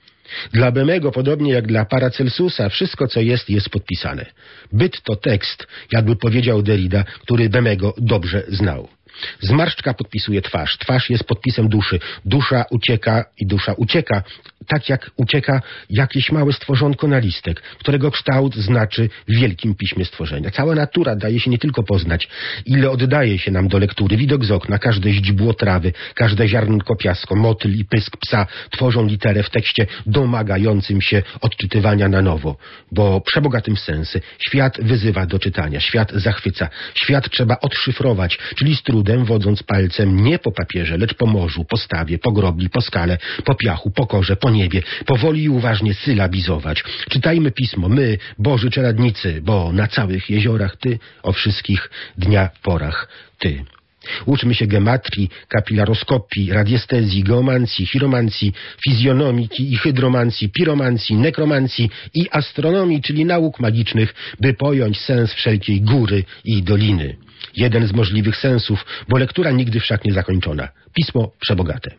Dla Böhmego, podobnie jak dla Paracelsusa, wszystko co jest, jest podpisane. Byt to tekst, jakby powiedział Derrida, który Böhmego dobrze znał. Zmarszczka podpisuje twarz. Twarz jest podpisem duszy. Dusza ucieka i dusza ucieka, tak jak ucieka jakieś małe stworzonko na listek, którego kształt znaczy w wielkim piśmie stworzenia. Cała natura daje się nie tylko poznać, ile oddaje się nam do lektury. Widok z okna, każde źdźbło trawy, każde ziarnko piasko, motyl i pysk psa tworzą literę w tekście domagającym się odczytywania na nowo, bo przebogatym sensy. Świat wyzywa do czytania, świat zachwyca, świat trzeba odszyfrować, czyli z trudem, wodząc palcem nie po papierze, lecz po morzu, po stawie, po grobli, po skale, po piachu, po korze, po niebie, powoli i uważnie sylabizować. Czytajmy pismo, my, Boży czeladnicy, bo na całych jeziorach Ty, o wszystkich dnia porach Ty. Uczmy się gematrii, kapilaroskopii, radiestezji, geomancji, chiromancji, fizjonomiki i hydromancji, piromancji, nekromancji i astronomii, czyli nauk magicznych, by pojąć sens wszelkiej góry i doliny. Jeden z możliwych sensów, bo lektura nigdy wszak nie zakończona. Pismo przebogate.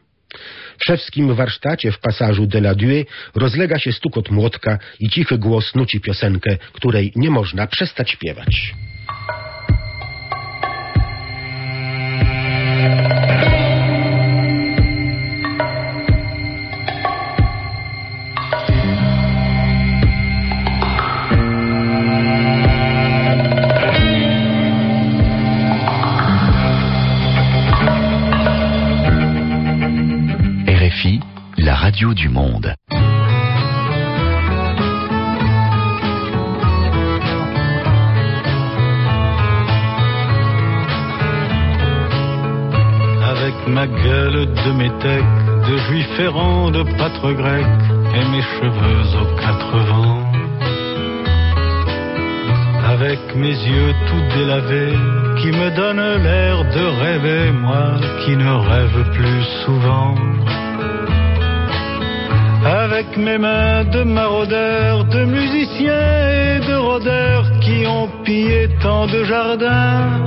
W szewskim warsztacie w pasażu de la Due rozlega się stukot młotka i cichy głos nuci piosenkę, której nie można przestać śpiewać. R F I, la radio du monde. Avec ma gueule de métèque, de juif errant, de pâtre grec, et mes cheveux aux quatre vents. Avec mes yeux tout délavés, qui me donnent l'air de rêver, moi qui ne rêve plus souvent. Avec mes mains de maraudeurs, de musiciens et de rôdeurs qui ont pillé tant de jardins.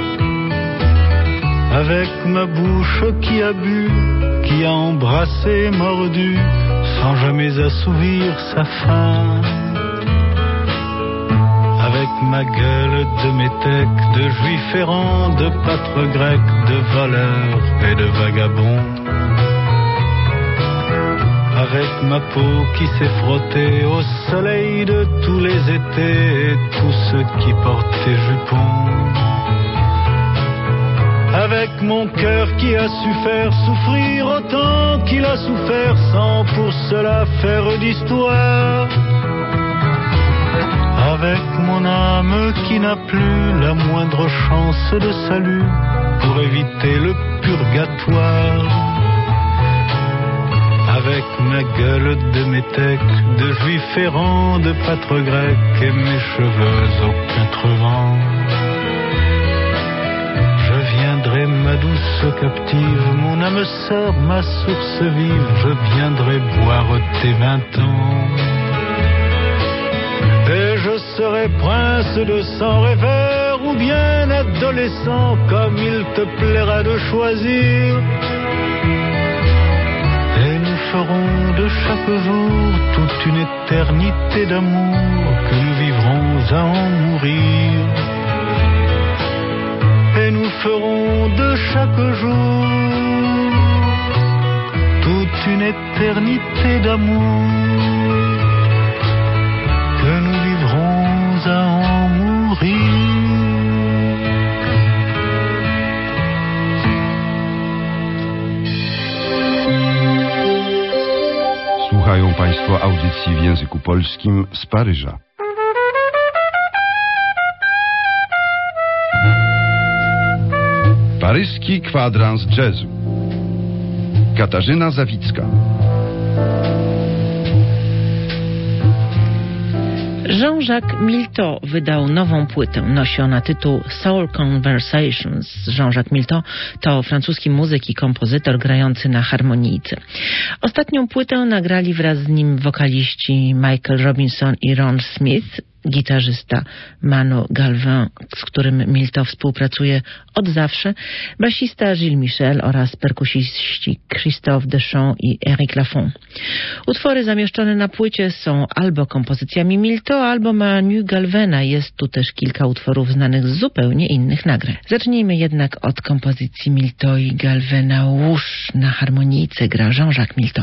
Avec ma bouche qui a bu, qui a embrassé, mordu, sans jamais assouvir sa faim. Avec ma gueule de métèque, de juif errant, de pâtre grec, de voleur et de vagabond. avec ma peau qui s'est frottée au soleil de tous les étés et tous ceux qui portaient jupons. Avec mon cœur qui a su faire souffrir autant qu'il a souffert sans pour cela faire d'histoire. Avec mon âme qui n'a plus la moindre chance de salut pour éviter le purgatoire. Avec ma gueule de métèque, de juif errant, de pâtre grec et mes cheveux aux quatre vents. Je viendrai ma douce captive, mon âme sœur, ma source vive, je viendrai boire tes vingt ans. Et je serai prince de sang rêveur ou bien adolescent, comme il te plaira de choisir. Et nous ferons de chaque jour toute une éternité d'amour que nous vivrons à en mourir. Et nous ferons de chaque jour toute une éternité d'amour que nous vivrons à en mourir. Słuchają Państwo audycji w języku polskim z Paryża. Paryski kwadrans jazzu. Katarzyna Zawicka. Jean-Jacques Milteau wydał nową płytę. Nosi ona tytuł Soul Conversations. Jean-Jacques Milteau to francuski muzyk i kompozytor grający na harmonijce. Ostatnią płytę nagrali wraz z nim wokaliści Michael Robinson i Ron Smith, gitarzysta Manu Galvin, z którym Milteau współpracuje od zawsze, basista Gilles Michel oraz perkusiści Christophe Deschamps i Eric Lafont. Utwory zamieszczone na płycie są albo kompozycjami Milteau, albo Manu Galvina. Jest tu też kilka utworów znanych z zupełnie innych nagrań. Zacznijmy jednak od kompozycji Milteau i Galvina. Łuż na harmonijce gra Jean-Jacques Milteau.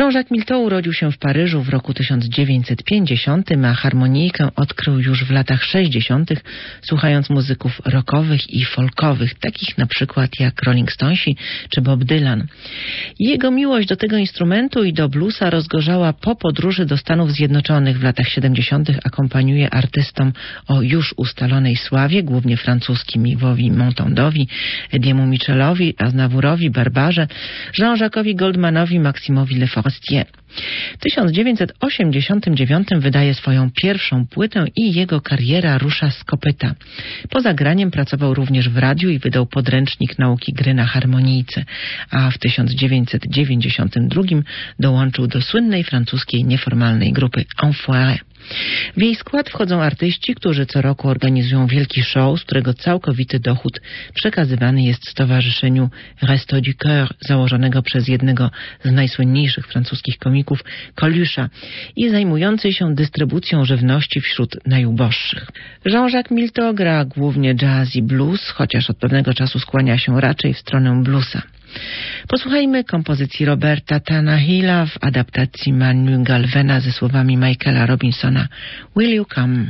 Jean-Jacques Milteau urodził się w Paryżu w roku tysiąc dziewięćset pięćdziesiątym, a harmonijkę odkrył już w latach sześćdziesiątych, słuchając muzyków rockowych i folkowych, takich na przykład jak Rolling Stonesi czy Bob Dylan. Jego miłość do tego instrumentu i do bluesa rozgorzała po podróży do Stanów Zjednoczonych w latach siedemdziesiątych. Akompaniuje artystom o już ustalonej sławie, głównie francuskim Yvowi Montandowi, Ediemu Michelowi, Aznawurowi, Barbarze, Jean-Jacques'owi Goldmanowi, Maximowi Le Forestier. W tysiąc dziewięćset osiemdziesiątym dziewiątym wydaje swoją pierwszą płytę i jego kariera rusza z kopyta. Poza graniem pracował również w radiu i wydał podręcznik nauki gry na harmonijce, a w tysiąc dziewięćset dziewięćdziesiątym drugim dołączył do słynnej francuskiej nieformalnej grupy Enfoiré. W jej skład wchodzą artyści, którzy co roku organizują wielki show, z którego całkowity dochód przekazywany jest stowarzyszeniu Resto du Cœur, założonego przez jednego z najsłynniejszych francuskich komików, Colucha, i zajmującej się dystrybucją żywności wśród najuboższych. Jean-Jacques Milteau gra głównie jazz i blues, chociaż od pewnego czasu skłania się raczej w stronę bluesa. Posłuchajmy kompozycji Roberta Tannahilla w adaptacji Manu Galvena ze słowami Michaela Robinsona Will You Come?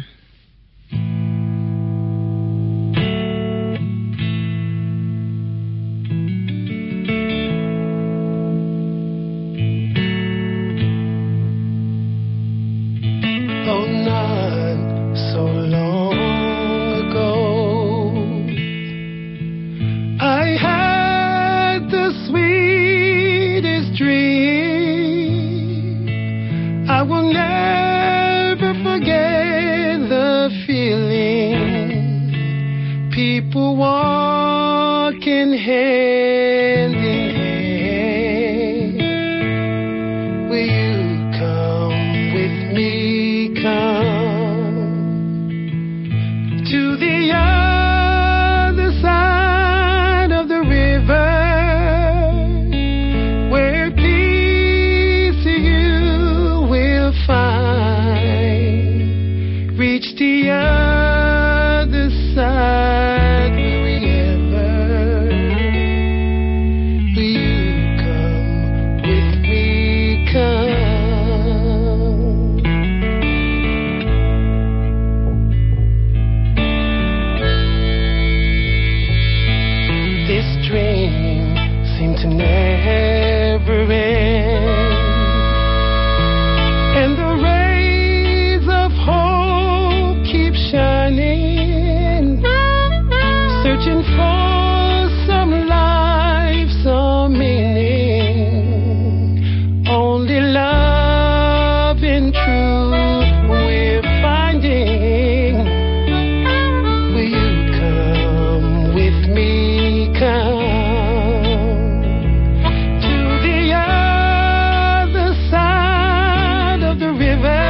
Oh, not so long ago I had I will never forget the feeling, people walking hand in hand. Will you come with me, come to the other side of the river, reach the other side wherever. Will you come with me, come? This dream seemed to never end, and the rays of hope keep shining, searching for some life, some meaning. Only love and truth we're finding. Will you come with me, come to the other side of the river,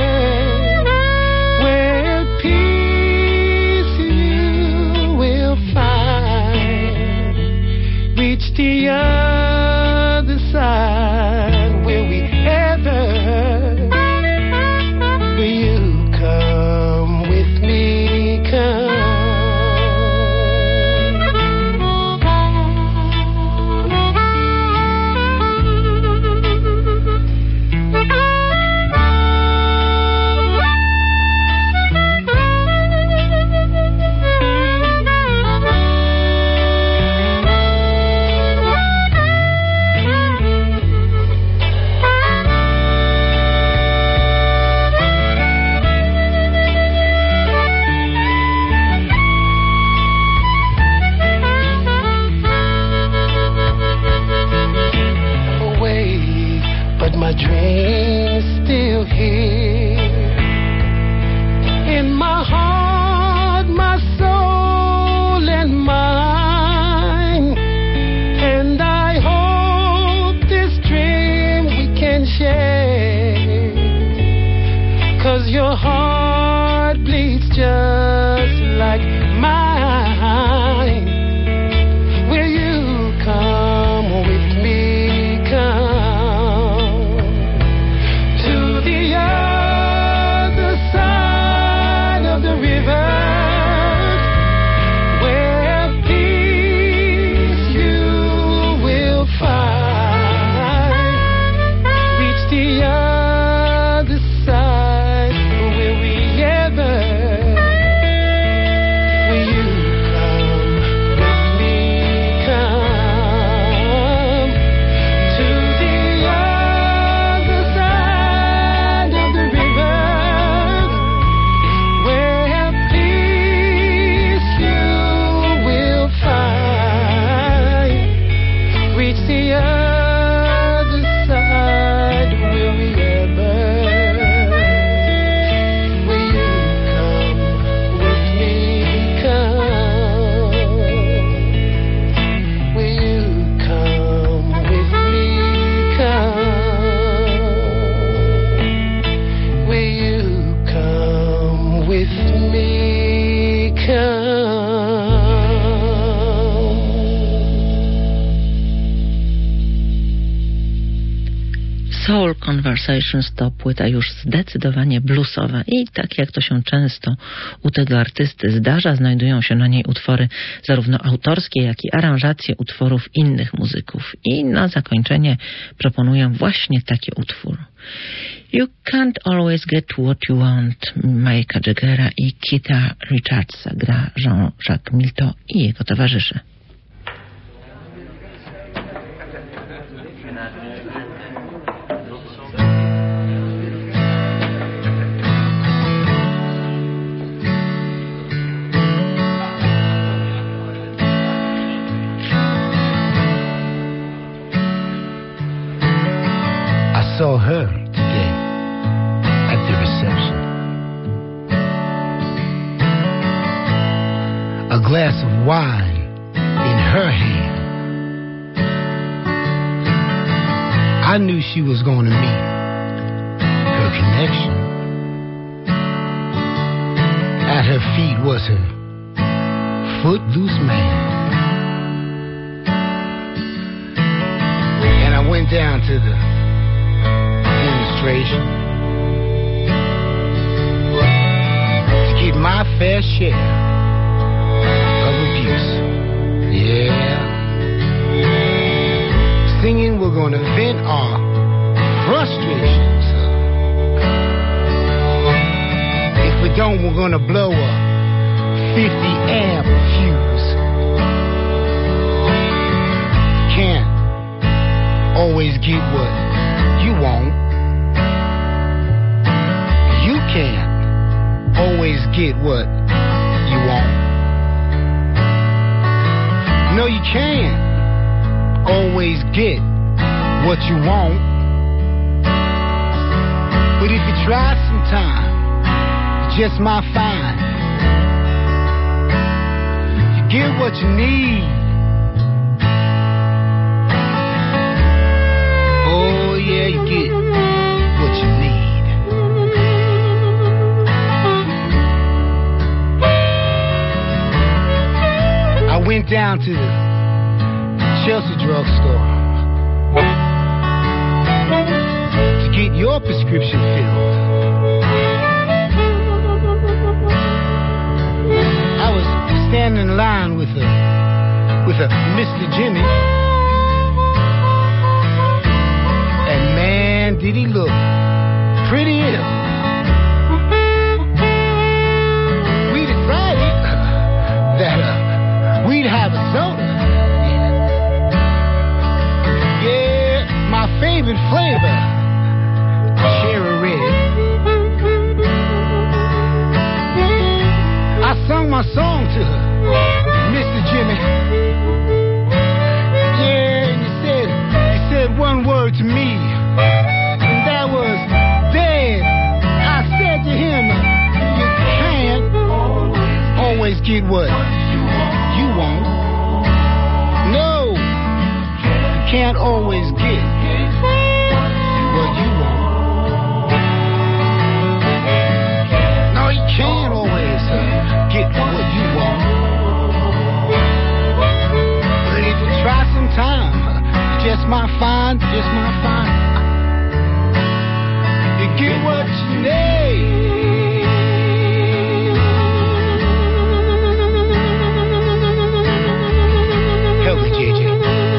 where peace you will find. Reach the other side where we ever. Will you come with me, come? Away, but my dream's still here. In my heart, my soul and mind. And I hope this dream we can share. 'Cause your heart bleeds just like mine. Will you come with me, come to the other side of the river, where peace you will find. Soul Conversations to płyta już zdecydowanie bluesowa i tak jak to się często u tego artysty zdarza, znajdują się na niej utwory zarówno autorskie, jak i aranżacje utworów innych muzyków. I na zakończenie proponuję właśnie taki utwór. You Can't Always Get What You Want Mike'a Jaggera i Keitha Richardsa gra Jean-Jacques Milteau i jego towarzysze. I saw her today at the reception. A glass of wine in her hand. I knew she was going to meet her connection. At her feet was her footloose man. And I went down to the demonstration to get my fair share of abuse. Yeah. Singing, we're gonna vent our frustrations. If we don't, we're gonna blow a fifty amp fuse. Can't always get what you want. You can't always get what you want. No, you can't always get what you want. But if you try sometime, you just might find you get what you need. Oh yeah, you get what you need. I went down to the Chelsea drugstore to get your prescription filled. I was standing in line with a with a Mister Jimmy, and man, did he look pretty ill. We decided that uh, we'd have a soda. My favorite flavor, cherry red. I sung my song to her, Mister Jimmy. Yeah, and he said, he said one word to me, and that was dead. I said to him, you can't always get what you want. No, you can't always get what you want. No, you can't always uh, get what you want. But if you try sometime, you just might find, just might find, you get what you need. Help me, J J.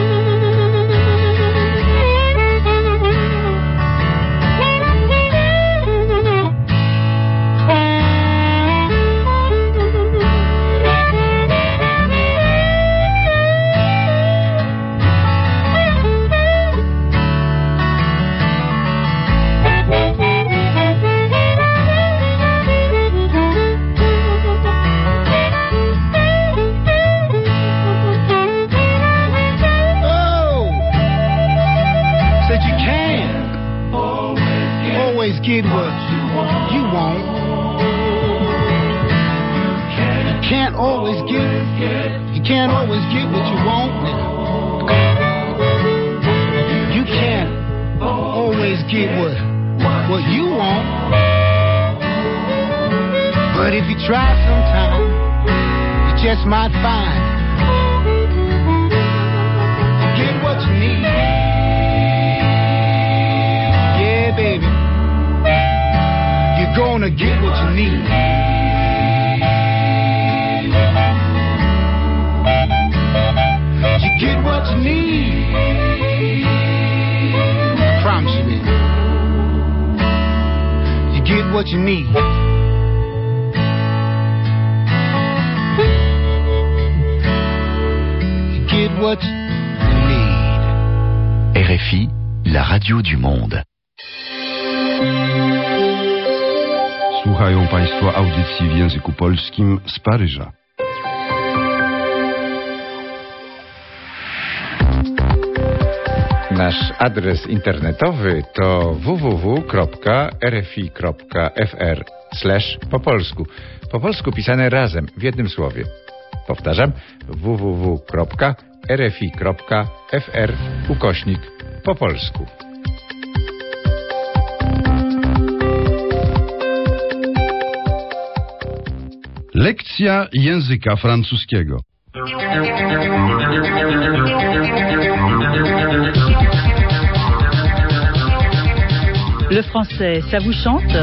Get what you want. You can't always get, you can't always get what you want. You can't always get what, what you want. But if you try sometime, you just might find you get what you need. gonna get what you need. You get what you need. I promise you, baby. You get what you need. You get what you need. R F I, la radio du monde. Słuchają Państwo audycji w języku polskim z Paryża. Nasz adres internetowy to w w w kropka r f i kropka f r slash po polsku. Po polsku pisane razem, w jednym słowie. Powtarzam, w w w kropka r f i kropka f r ukośnik po polsku. Lekcja języka francuskiego. Le français, ça vous chante?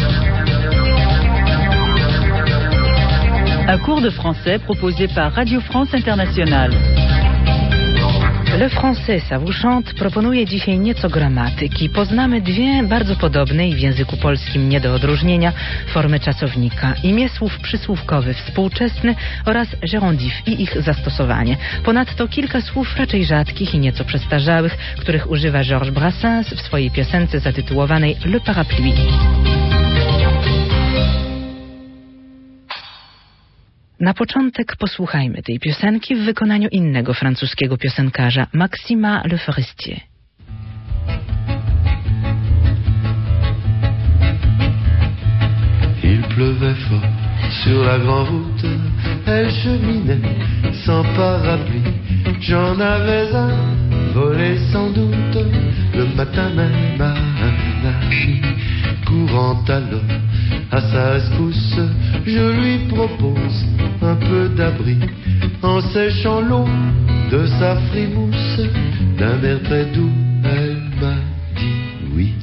Un cours de français proposé par Radio France Internationale. Le Français, ça vous chante proponuje dzisiaj nieco gramatyki. Poznamy dwie bardzo podobne i w języku polskim nie do odróżnienia formy czasownika. Imię słów przysłówkowy, współczesny oraz gérondif i ich zastosowanie. Ponadto kilka słów raczej rzadkich i nieco przestarzałych, których używa Georges Brassens w swojej piosence zatytułowanej Le Parapluie. Na początek posłuchajmy tej piosenki w wykonaniu innego francuskiego piosenkarza, Maxima Le Forestier. Il pleuvait fort sur la grande route, elle cheminait sans parapluie. J'en avais un volé sans doute le matin même à un ami. Courant alors à sa rescousse, je lui propose un peu d'abri en séchant l'eau de sa frimousse. D'un air très doux, elle m'a dit oui.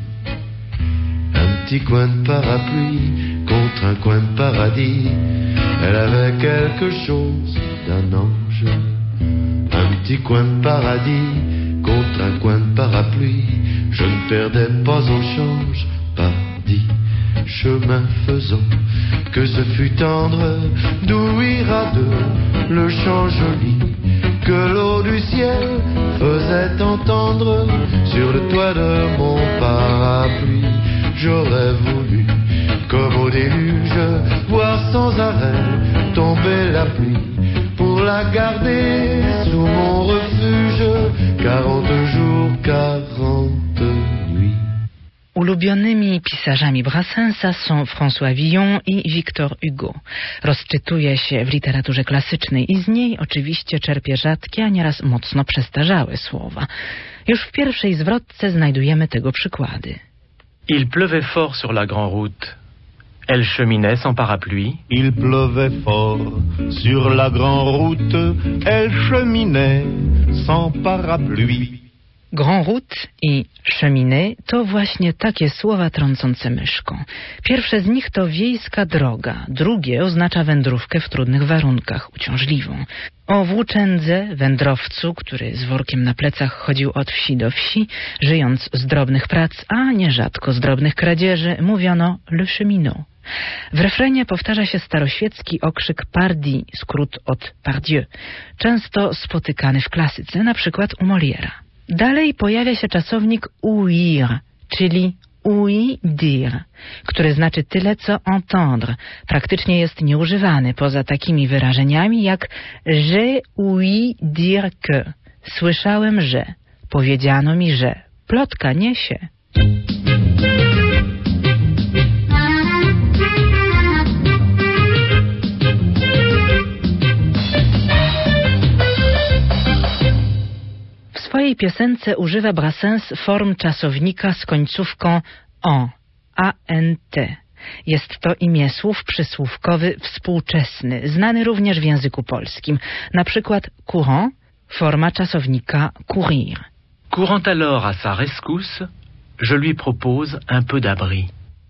Un petit coin de parapluie contre un coin de paradis. Elle avait quelque chose d'un ange. Un petit coin de paradis contre un coin de parapluie. Je ne perdais pas au change, pardi. Chemin faisant, que ce fut tendre, d'ouïr à deux le chant joli que l'eau du ciel faisait entendre sur le toit de mon parapluie. J'aurais voulu, comme au déluge, voir sans arrêt tomber la pluie pour la garder sous mon refuge. Quarante jours, quarante nuits. Ulubionymi pisarzami Brassensa są François Villon i Victor Hugo. Rozczytuje się w literaturze klasycznej i z niej oczywiście czerpie rzadkie, a nieraz mocno przestarzałe słowa. Już w pierwszej zwrotce znajdujemy tego przykłady. Il pleuvait fort sur la grande route. Elle cheminait sans parapluie. Il pleuvait fort sur la grande route. Elle cheminait sans parapluie. Grand route i cheminée to właśnie takie słowa trącące myszką. Pierwsze z nich to wiejska droga, drugie oznacza wędrówkę w trudnych warunkach, uciążliwą. O włóczędze, wędrowcu, który z workiem na plecach chodził od wsi do wsi, żyjąc z drobnych prac, a nierzadko z drobnych kradzieży, mówiono le cheminot. W refrenie powtarza się staroświecki okrzyk pardi, skrót od pardieu, często spotykany w klasyce, na przykład u Moliera. Dalej pojawia się czasownik ouïr, czyli ouï dire, który znaczy tyle co entendre. Praktycznie jest nieużywany poza takimi wyrażeniami jak j'ai ouï dire que, słyszałem, że, powiedziano mi, że, plotka niesie. W swojej piosence używa Brassens form czasownika z końcówką en, ant. Jest to imię słów przysłówkowy współczesny, znany również w języku polskim. Na przykład courant, forma czasownika courir. Courant alors à sa rescousse, je lui propose un peu d'abri.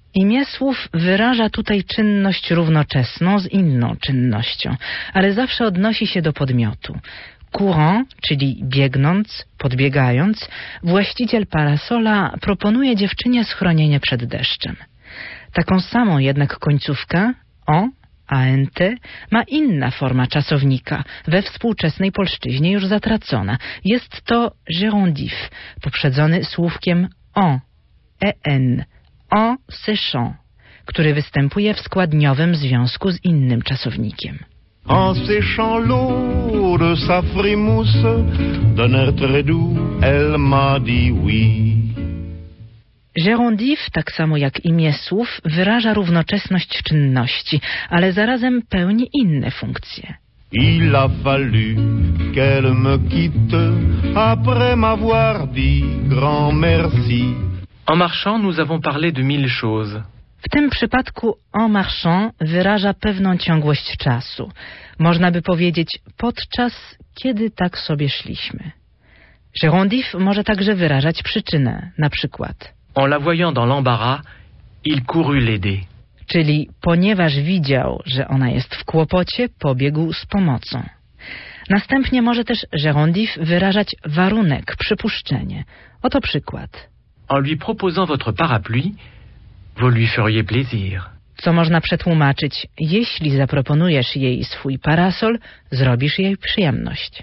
Imię słów wyraża tutaj czynność równoczesną z inną czynnością, ale zawsze odnosi się do podmiotu. Courant, czyli biegnąc, podbiegając, właściciel parasola proponuje dziewczynie schronienie przed deszczem. Taką samą jednak końcówkę, o, ant, ma inna forma czasownika, we współczesnej polszczyźnie już zatracona. Jest to gérondif, poprzedzony słówkiem en, en, en séchant, który występuje w składniowym związku z innym czasownikiem. En séchant l'eau de sa frimousse, d'un air très doux, elle m'a dit oui. Gérondif, tak samo jak imię słów, wyraża równoczesność czynności, ale zarazem pełni inne funkcje. Il a fallu qu'elle me quitte après m'avoir dit grand merci. En marchant, nous avons parlé de mille choses. W tym przypadku en marchant wyraża pewną ciągłość czasu. Można by powiedzieć podczas, kiedy tak sobie szliśmy. Gérondif może także wyrażać przyczynę, na przykład En la voyant dans l'embarras, il courut l'aider. Czyli ponieważ widział, że ona jest w kłopocie, pobiegł z pomocą. Następnie może też gérondif wyrażać warunek, przypuszczenie. Oto przykład. En lui proposant votre parapluie, vous lui feriez plaisir. Co można przetłumaczyć, jeśli zaproponujesz jej swój parasol, zrobisz jej przyjemność.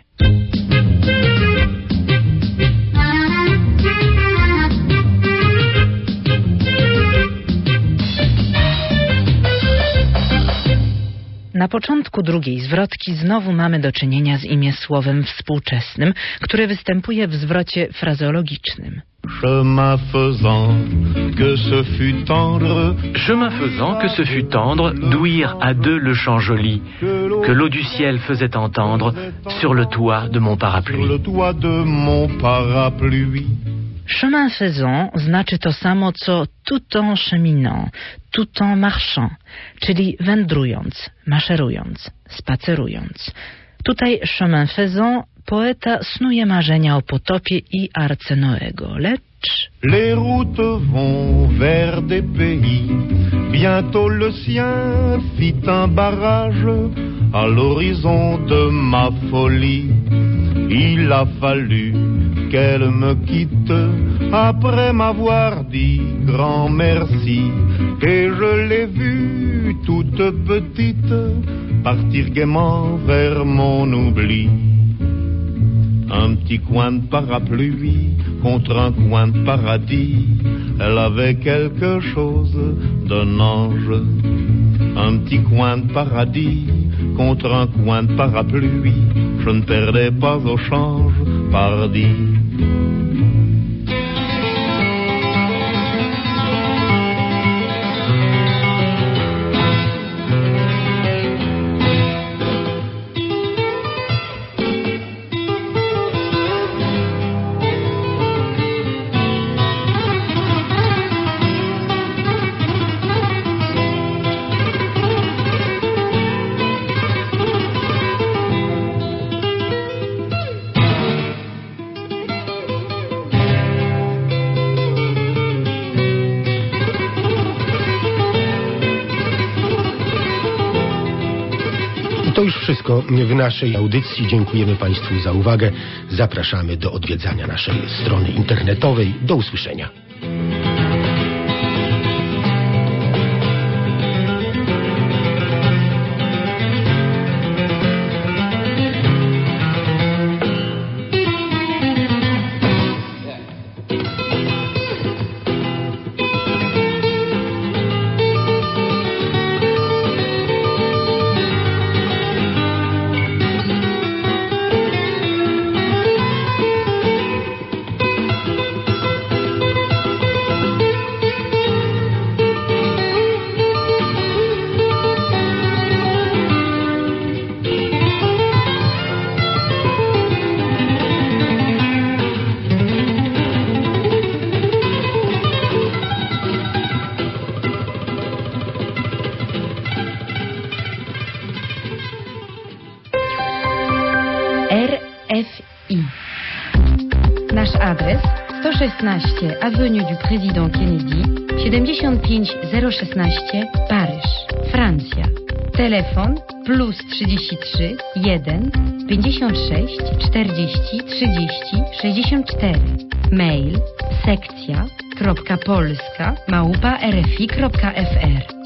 Na początku drugiej zwrotki znowu mamy do czynienia z imiesłowem współczesnym, które występuje w zwrocie frazeologicznym. Chemin faisant que ce fut tendre, chemin faisant que ce fut tendre, d'ouïr à deux le chant joli que l'eau du ciel faisait entendre sur le toit de mon parapluie. Sur le toit de mon parapluie. Chemin faisant znaczy to samo co tout en cheminant, tout en marchant, czyli wędrując, maszerując, spacerując. Tutaj chemin faisant poeta snuje marzenia o potopie i arce Noego, lecz... Les routes vont vers des pays, bientôt le sien fit un barrage à l'horizon de ma folie. Il a fallu qu'elle me quitte après m'avoir dit grand merci, et je l'ai vue toute petite partir gaiement vers mon oubli. Un petit coin de parapluie contre un coin de paradis, elle avait quelque chose d'un ange. Un petit coin de paradis contre un coin de parapluie, je ne perdais pas au change, pardi. To już wszystko w naszej audycji. Dziękujemy Państwu za uwagę. Zapraszamy do odwiedzania naszej strony internetowej. Do usłyszenia. R F I. Nasz adres sto szesnaście Avenue du Président Kennedy, siedemdziesiąt pięć zero szesnaście Paryż, Francja. Telefon plus trzydzieści trzy jeden pięćdziesiąt sześć czterdzieści trzydzieści sześćdziesiąt cztery. Mail sekcja kropka polska małpa rfi kropka fr.